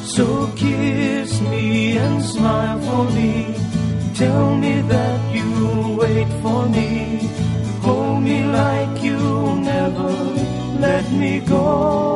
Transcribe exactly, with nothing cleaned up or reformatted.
So kiss me and smile for me. Tell me that you'll wait for me. Hold me like you'll never let me go.